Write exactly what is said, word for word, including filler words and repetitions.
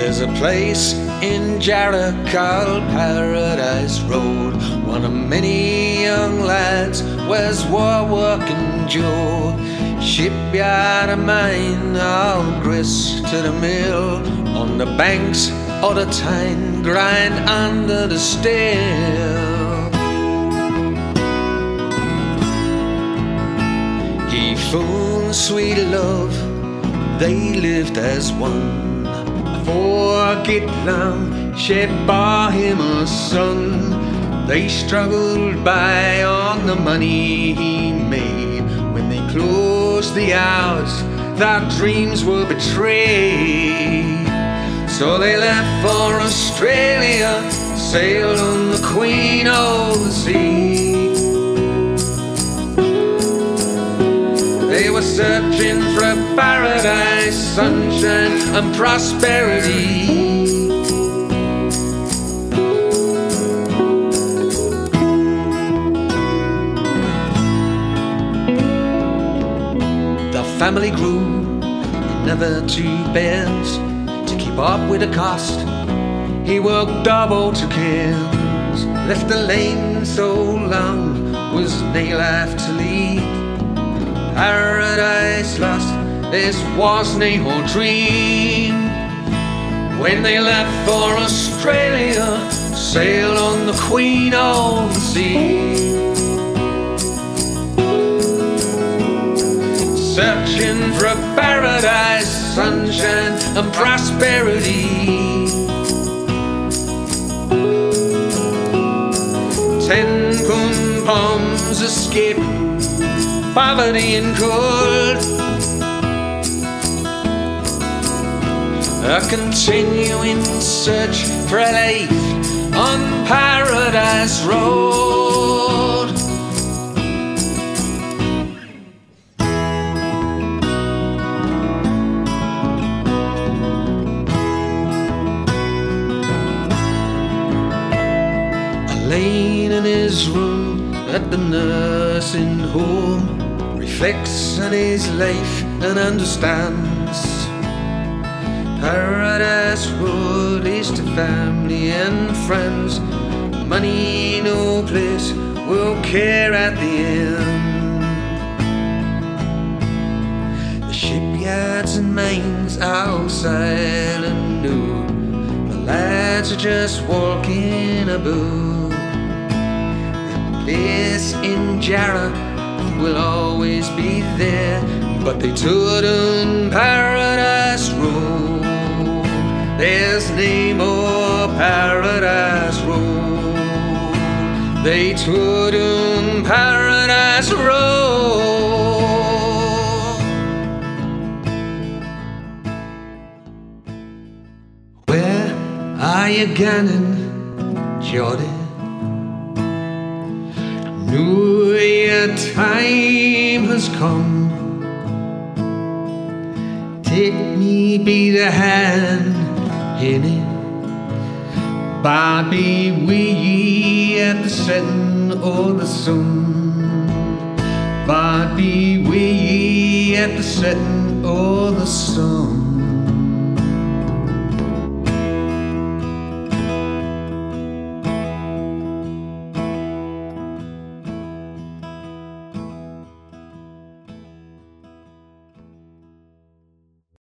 There's a place in Jarrah called Paradise Road. One of many young lads wears war working Joe. Shipyard of mine, all grist to the mill. On the banks of the Tyne, grind under the still. He found sweet love, they lived as one. Forget long, she bore him a son. They struggled by on the money he made. When they closed the hours, their dreams were betrayed. So they left for Australia, sailed on the Queen of the Sea. They were searching for a paradise, sunshine and prosperity. The family grew, never two bears. To keep up with the cost, he worked double to kills. Left the lane so long, was nail left to lead. Paradise lost, this was no dream. When they left for Australia, sailed on the Queen of the Sea. Searching for a paradise, sunshine and prosperity. Ten kun palms escape poverty and cold. A continuing search for a life on Paradise Road. Laying in his room at the nursing home, reflects on his life and understands. Paradise Road is to family and friends. Money no place will care at the end. The shipyards and mines are silent new. The lads are just walking about. The place in Jarrah will always be there, but they toured on Paradise Road. There's no more Paradise Road. They toured on Paradise Road. Where are you going, Geordie? Know your time has come. Take me by the hand, Henny. Bobby, we at the setting of the sun. Bobby, we at the setting of the sun.